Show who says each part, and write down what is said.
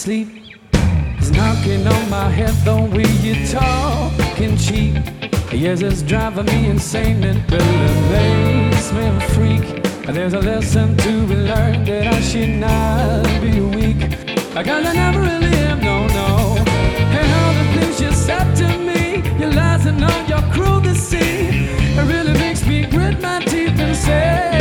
Speaker 1: sleep is knocking on my head, the way you talking cheap. Yes, it's driving me insane, it really makes me a freak. There's a lesson to be learned that I should not be weak. I gotta never really am, no, no. And all the things you said to me, your lies and all your cruel deceit, it really makes me grit my teeth and say